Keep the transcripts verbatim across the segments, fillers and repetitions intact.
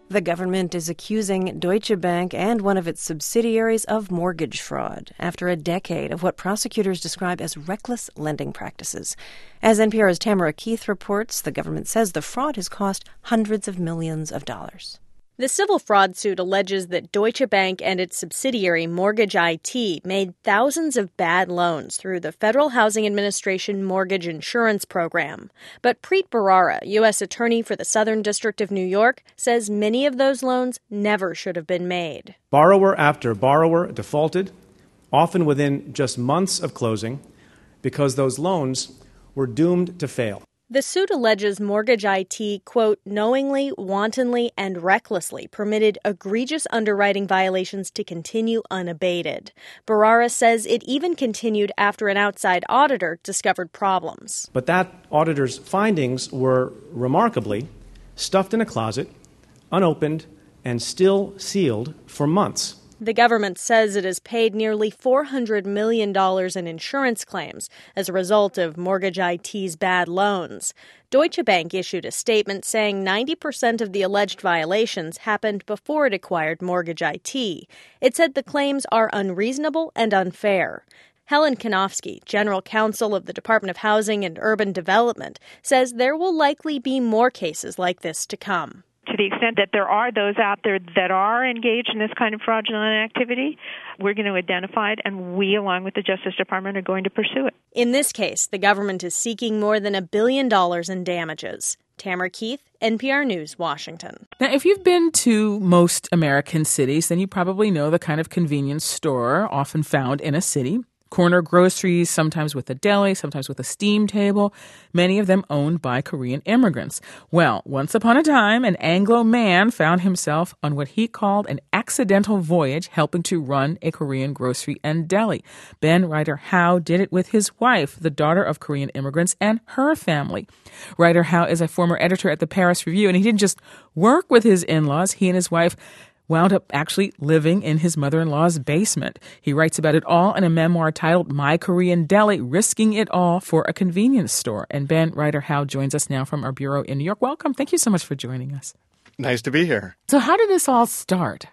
The government is accusing Deutsche Bank and one of its subsidiaries of mortgage fraud after a decade of what prosecutors describe as reckless lending practices. As N P R's Tamara Keith reports, the government says the fraud has cost hundreds of millions of dollars. The civil fraud suit alleges that Deutsche Bank and its subsidiary Mortgage I T made thousands of bad loans through the Federal Housing Administration Mortgage Insurance Program. But Preet Bharara, U S Attorney for the Southern District of New York, says many of those loans never should have been made. Borrower after borrower defaulted, often within just months of closing, because those loans were doomed to fail. The suit alleges Mortgage I T, quote, knowingly, wantonly, and recklessly permitted egregious underwriting violations to continue unabated. Bharara says it even continued after an outside auditor discovered problems. But that auditor's findings were remarkably stuffed in a closet, unopened, and still sealed for months. The government says it has paid nearly four hundred million dollars in insurance claims as a result of Mortgage I T's bad loans. Deutsche Bank issued a statement saying ninety percent of the alleged violations happened before it acquired Mortgage I T. It said the claims are unreasonable and unfair. Helen Kanofsky, general counsel of the Department of Housing and Urban Development, says there will likely be more cases like this to come. To the extent that there are those out there that are engaged in this kind of fraudulent activity, we're going to identify it, and we, along with the Justice Department, are going to pursue it. In this case, the government is seeking more than a billion dollars in damages. Tamara Keith, N P R News, Washington. Now, if you've been to most American cities, then you probably know the kind of convenience store often found in a city. Corner groceries, sometimes with a deli, sometimes with a steam table, many of them owned by Korean immigrants. Well, once upon a time, an Anglo man found himself on what he called an accidental voyage helping to run a Korean grocery and deli. Ben Ryder Howe did it with his wife, the daughter of Korean immigrants, and her family. Ryder Howe is a former editor at the Paris Review, and he didn't just work with his in-laws. He and his wife wound up actually living in his mother-in-law's basement. He writes about it all in a memoir titled My Korean Deli, Risking It All for a Convenience Store. And Ben Ryder Howe joins us now from our bureau in New York. Welcome. Thank you so much for joining us. Nice to be here. So how did this all start?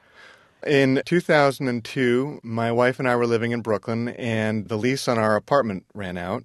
In two thousand two, my wife and I were living in Brooklyn, and the lease on our apartment ran out.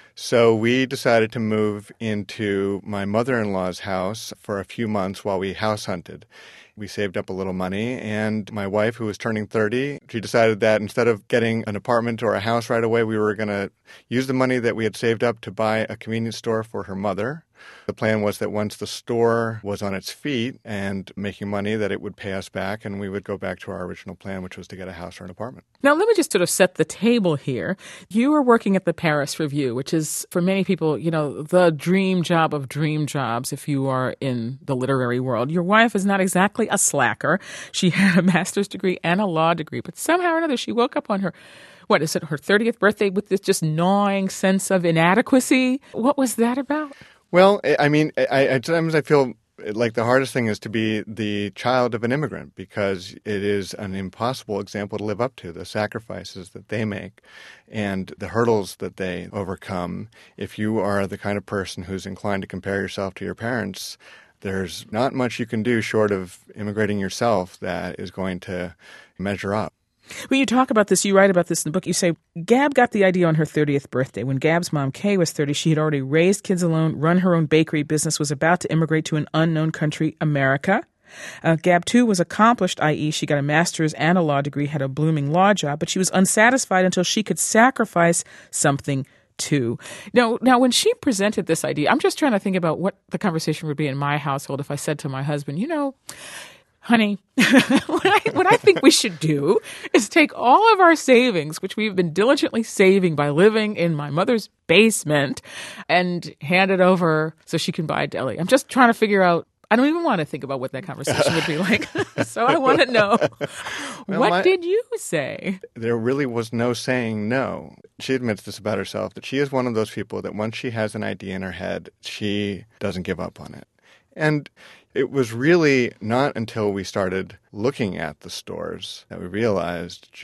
So we decided to move into my mother-in-law's house for a few months while we house hunted. We saved up a little money, and my wife, who was turning thirty, she decided that instead of getting an apartment or a house right away, we were going to use the money that we had saved up to buy a convenience store for her mother. The plan was that once the store was on its feet and making money, that it would pay us back, and we would go back to our original plan, which was to get a house or an apartment. Now, let me just sort of set the table here. You were working at the Paris Review, which is, for many people, you know, the dream job of dream jobs if you are in the literary world. Your wife is not exactly a slacker. She had a master's degree and a law degree, but somehow or another she woke up on her, what is it, her thirtieth birthday with this just gnawing sense of inadequacy. What was that about? Well, I mean, I, at times I feel like the hardest thing is to be the child of an immigrant because it is an impossible example to live up to, the sacrifices that they make and the hurdles that they overcome. If you are the kind of person who's inclined to compare yourself to your parents, there's not much you can do short of immigrating yourself that is going to measure up. When you talk about this, you write about this in the book, you say, Gab got the idea on her thirtieth birthday. When Gab's mom, Kay, was thirty, she had already raised kids alone, run her own bakery business, was about to immigrate to an unknown country, America. Uh, Gab, too, was accomplished, that is she got a master's and a law degree, had a blooming law job, but she was unsatisfied until she could sacrifice something too. Now, now, when she presented this idea, I'm just trying to think about what the conversation would be in my household if I said to my husband, you know, honey, what, I, what I think we should do is take all of our savings, which we've been diligently saving by living in my mother's basement, and hand it over so she can buy a deli. I'm just trying to figure out, I don't even want to think about what that conversation would be like. So I want to know, well, what my, did you say? There really was no saying no. She admits this about herself, that she is one of those people that once she has an idea in her head, she doesn't give up on it. And it was really not until we started looking at the stores that we realized just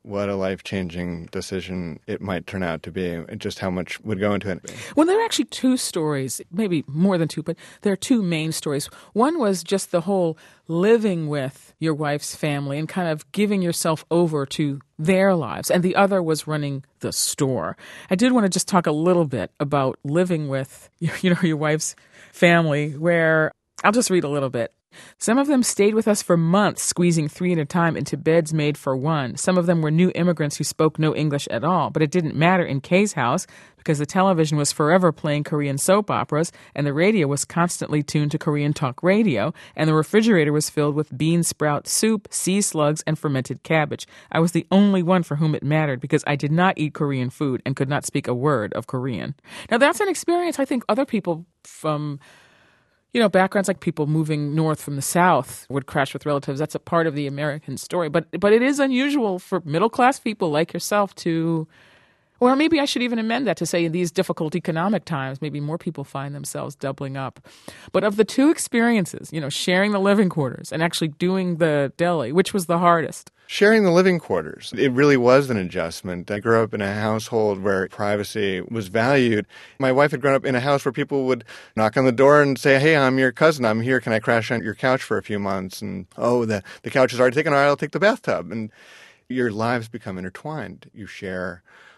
what a life-changing decision it might turn out to be, and just how much would go into it. Well, there are actually two stories, maybe more than two, but there are two main stories. One was just the whole living with your wife's family and kind of giving yourself over to their lives, and the other was running the store. I did want to just talk a little bit about living with, you know, your wife's family, where I'll just read a little bit. Some of them stayed with us for months, squeezing three at a time into beds made for one. Some of them were new immigrants who spoke no English at all, but it didn't matter in Kay's house because the television was forever playing Korean soap operas, and the radio was constantly tuned to Korean talk radio, and the refrigerator was filled with bean sprout soup, sea slugs, and fermented cabbage. I was the only one for whom it mattered because I did not eat Korean food and could not speak a word of Korean. Now, that's an experience I think other people from You know, backgrounds like people moving north from the South would crash with relatives. That's a part of the American story. But but it is unusual for middle-class people like yourself to, or maybe I should even amend that to say in these difficult economic times, maybe more people find themselves doubling up. But of the two experiences, you know, sharing the living quarters and actually doing the deli, which was the hardest? Sharing the living quarters. It really was an adjustment. I grew up in a household where privacy was valued. My wife had grown up in a house where people would knock on the door and say, hey, I'm your cousin. I'm here. Can I crash on your couch for a few months? And, oh, the, the couch is already taken. All right, I'll take the bathtub. And your lives become intertwined. You share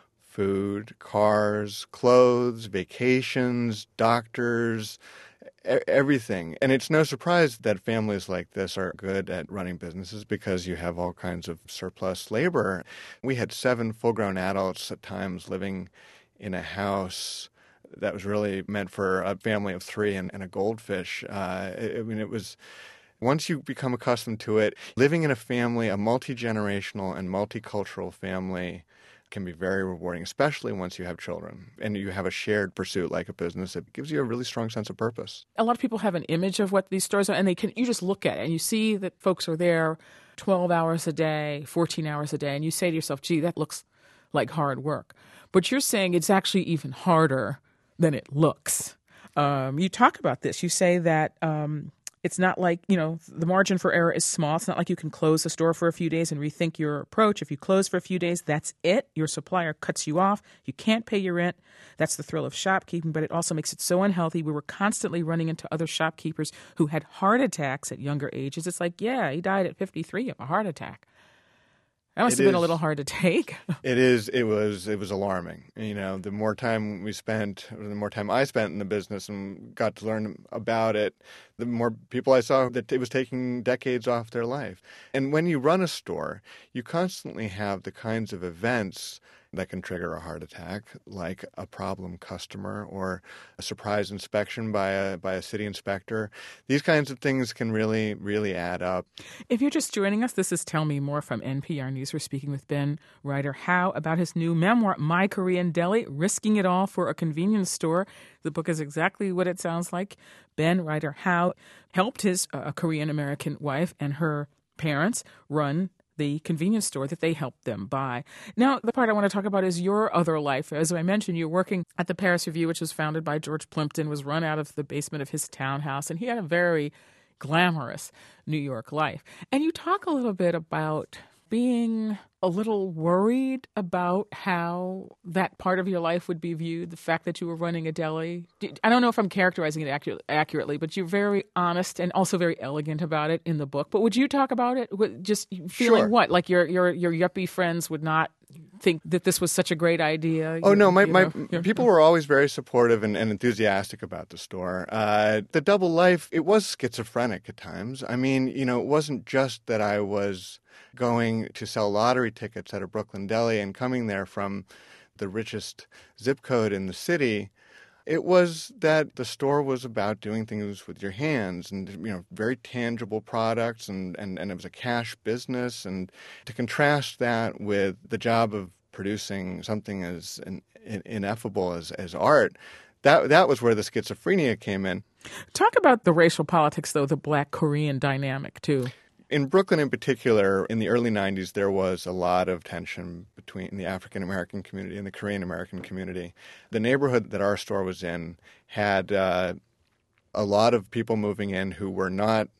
food, cars, clothes, vacations, doctors, everything. And it's no surprise that families like this are good at running businesses because you have all kinds of surplus labor. We had seven full-grown adults at times living in a house that was really meant for a family of three and, and a goldfish. Uh, I mean, it was... Once you become accustomed to it, living in a family, a multi-generational and multicultural family, can be very rewarding, especially once you have children and you have a shared pursuit like a business. It gives you a really strong sense of purpose. A lot of people have an image of what these stores are, and they can you just look at it and you see that folks are there twelve hours a day, fourteen hours a day, and you say to yourself, gee, that looks like hard work. But you're saying it's actually even harder than it looks. Um, you talk about this. You say that um, it's not like, you know, the margin for error is small. It's not like you can close the store for a few days and rethink your approach. If you close for a few days, that's it. Your supplier cuts you off. You can't pay your rent. That's the thrill of shopkeeping, but it also makes it so unhealthy. We were constantly running into other shopkeepers who had heart attacks at younger ages. It's like, yeah, he died at fifty-three of a heart attack. That must It have been is- a little hard to take. It is. It was. It was alarming. You know, the more time we spent, or the more time I spent in the business and got to learn about it, the more people I saw that it was taking decades off their life. And when you run a store, you constantly have the kinds of events that can trigger a heart attack, like a problem customer or a surprise inspection by a by a city inspector. These kinds of things can really, really add up. If you're just joining us, this is Tell Me More from N P R News. We're speaking with Ben Ryder Howe about his new memoir, My Korean Deli, Risking It All for a Convenience Store. The book is exactly what it sounds like. Ben Ryder Howe helped his uh, Korean-American wife and her parents run the convenience store that they helped them buy. Now, the part I want to talk about is your other life. As I mentioned, you're working at the Paris Review, which was founded by George Plimpton, was run out of the basement of his townhouse, and he had a very glamorous New York life. And you talk a little bit about being a little worried about how that part of your life would be viewed, the fact that you were running a deli. I don't know if I'm characterizing it accurate, accurately, but you're very honest and also very elegant about it in the book. But would you talk about it? Just feeling Sure. what? Like your your your yuppie friends would not think that this was such a great idea? Oh, You- no, my, you my know, people were always very supportive and, and enthusiastic about the store. Uh, the double life, it was schizophrenic at times. I mean, you know, it wasn't just that I was going to sell lottery tickets at a Brooklyn deli and coming there from the richest zip code in the city. It was that the store was about doing things with your hands and, you know, very tangible products, and, and, and it was a cash business. And to contrast that with the job of producing something as in, in, ineffable as, as art, that that was where the schizophrenia came in. Talk about the racial politics, though, the Black Korean dynamic, too. In Brooklyn in particular, in the early nineties, there was a lot of tension between the African-American community and the Korean-American community. The neighborhood that our store was in had uh, a lot of people moving in who were not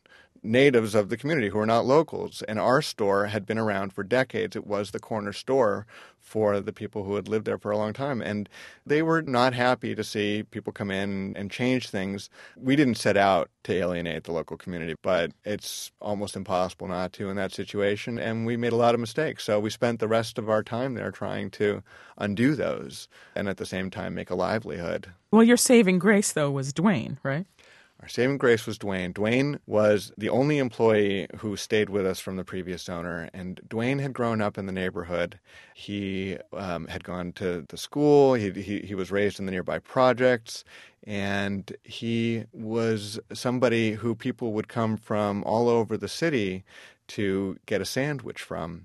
natives of the community who are not locals. And our store had been around for decades. It was the corner store for the people who had lived there for a long time. And they were not happy to see people come in and change things. We didn't set out to alienate the local community, but it's almost impossible not to in that situation. And we made a lot of mistakes. So we spent the rest of our time there trying to undo those and at the same time make a livelihood. Well, your saving grace, though, was Dwayne, right? Our saving grace was Dwayne. Dwayne was the only employee who stayed with us from the previous owner, and Dwayne had grown up in the neighborhood. He um, had gone to the school. He, he he was raised in the nearby projects, and he was somebody who people would come from all over the city to get a sandwich from.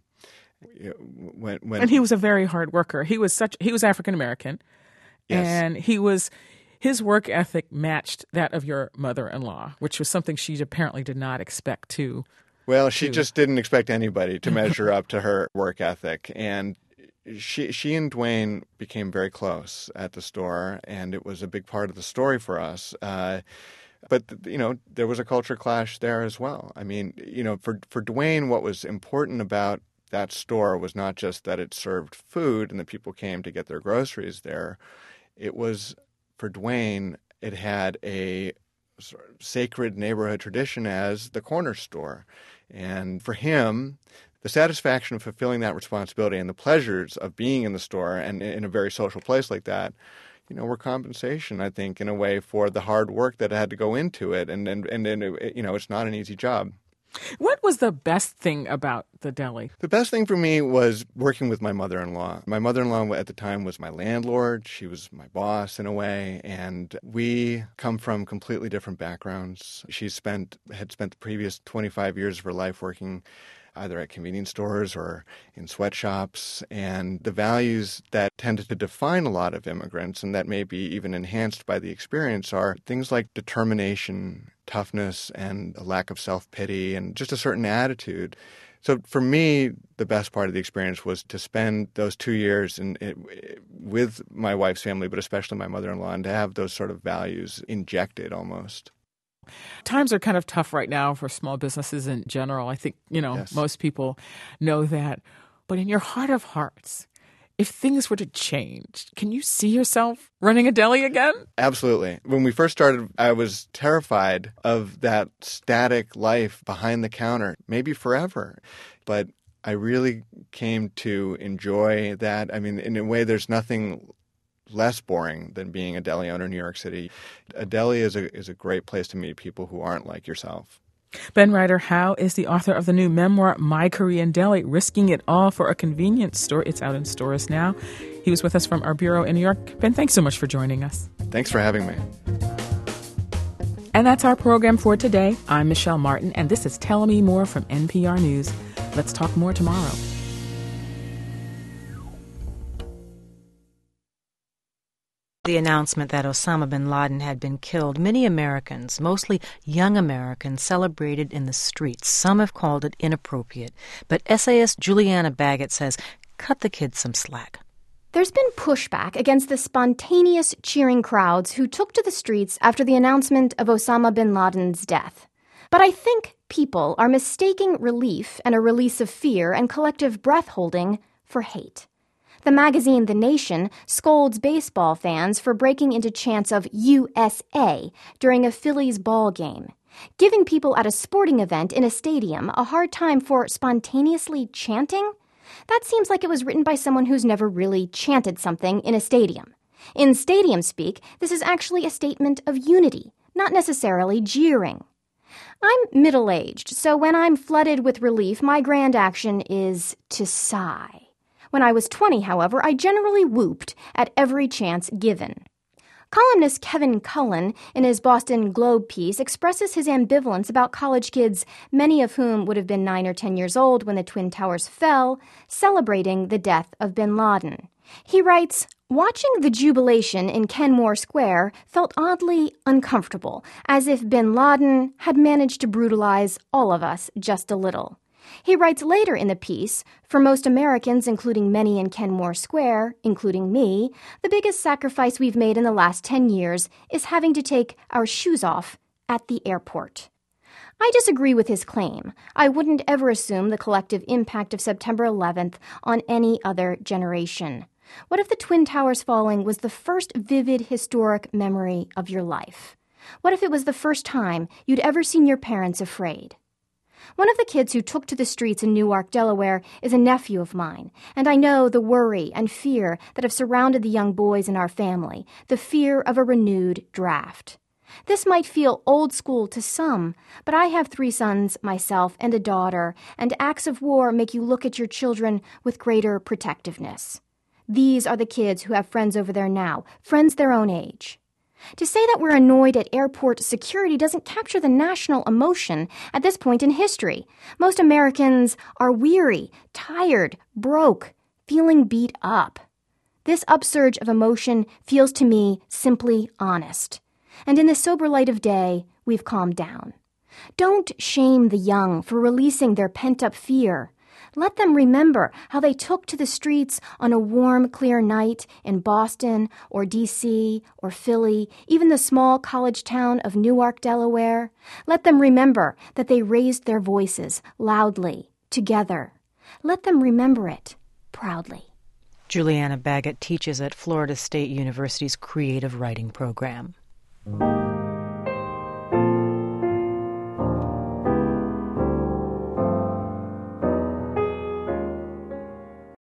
When, when and he was a very hard worker. He was such he was African American, yes. and he was. His work ethic matched that of your mother-in-law, which was something she apparently did not expect to. Well, she to. just didn't expect anybody to measure up to her work ethic. And she she and Dwayne became very close at the store, and it was a big part of the story for us. Uh, but, you know, there was a culture clash there as well. I mean, you know, for, for Dwayne, what was important about that store was not just that it served food and that people came to get their groceries there. It was... For Dwayne, it had a sort of sacred neighborhood tradition as the corner store. And for him, the satisfaction of fulfilling that responsibility and the pleasures of being in the store and in a very social place like that, you know, were compensation, I think, in a way for the hard work that had to go into it. And, and, and, and it, you know, it's not an easy job. What was the best thing about the deli? The best thing for me was working with my mother-in-law. My mother-in-law at the time was my landlord. She was my boss in a way, and we come from completely different backgrounds. She spent had spent the previous twenty-five years of her life working either at convenience stores or in sweatshops, and the values that tended to define a lot of immigrants and that may be even enhanced by the experience are things like determination, toughness, and a lack of self-pity and just a certain attitude. So for me, the best part of the experience was to spend those two years in, in, with my wife's family, but especially my mother-in-law, and to have those sort of values injected almost. Times are kind of tough right now for small businesses in general. I think, you know, Yes. most people know that. But in your heart of hearts, if things were to change, can you see yourself running a deli again? Absolutely. When we first started, I was terrified of that static life behind the counter, maybe forever. But I really came to enjoy that. I mean, in a way, there's nothing less boring than being a deli owner in New York City. A deli is a is a great place to meet people who aren't like yourself. Ben Rider-Howe is the author of the new memoir, My Korean Deli, Risking It All for a Convenience Store. It's out in stores now. He was with us from our bureau in New York. Ben, thanks so much for joining us. Thanks for having me. And that's our program for today. I'm Michelle Martin, and this is Tell Me More from N P R News. Let's talk more tomorrow. The announcement that Osama bin Laden had been killed, many Americans, mostly young Americans, celebrated in the streets. Some have called it inappropriate. But essayist Juliana Baggett says, cut the kids some slack. There's been pushback against the spontaneous cheering crowds who took to the streets after the announcement of Osama bin Laden's death. But I think people are mistaking relief and a release of fear and collective breath-holding for hate. The magazine The Nation scolds baseball fans for breaking into chants of U S A during a Phillies ball game, giving people at a sporting event in a stadium a hard time for spontaneously chanting. That seems like it was written by someone who's never really chanted something in a stadium. In stadium speak, this is actually a statement of unity, not necessarily jeering. I'm middle-aged, so when I'm flooded with relief, my grand action is to sigh. When I was twenty, however, I generally whooped at every chance given. Columnist Kevin Cullen, in his Boston Globe piece, expresses his ambivalence about college kids, many of whom would have been nine or ten years old when the Twin Towers fell, celebrating the death of bin Laden. He writes, watching the jubilation in Kenmore Square felt oddly uncomfortable, as if bin Laden had managed to brutalize all of us just a little. He writes later in the piece, for most Americans, including many in Kenmore Square, including me, the biggest sacrifice we've made in the last ten years is having to take our shoes off at the airport. I disagree with his claim. I wouldn't ever assume the collective impact of September eleventh on any other generation. What if the Twin Towers falling was the first vivid historic memory of your life? What if it was the first time you'd ever seen your parents afraid? One of the kids who took to the streets in Newark, Delaware, is a nephew of mine, and I know the worry and fear that have surrounded the young boys in our family, the fear of a renewed draft. This might feel old school to some, but I have three sons myself and a daughter, and acts of war make you look at your children with greater protectiveness. These are the kids who have friends over there now, friends their own age. To say that we're annoyed at airport security doesn't capture the national emotion at this point in history. Most Americans are weary, tired, broke, feeling beat up. This upsurge of emotion feels to me simply honest. And in the sober light of day, we've calmed down. Don't shame the young for releasing their pent-up fear. Let them remember how they took to the streets on a warm, clear night in Boston or D C or Philly, even the small college town of Newark, Delaware. Let them remember that they raised their voices loudly, together. Let them remember it proudly. Juliana Baggett teaches at Florida State University's Creative Writing Program.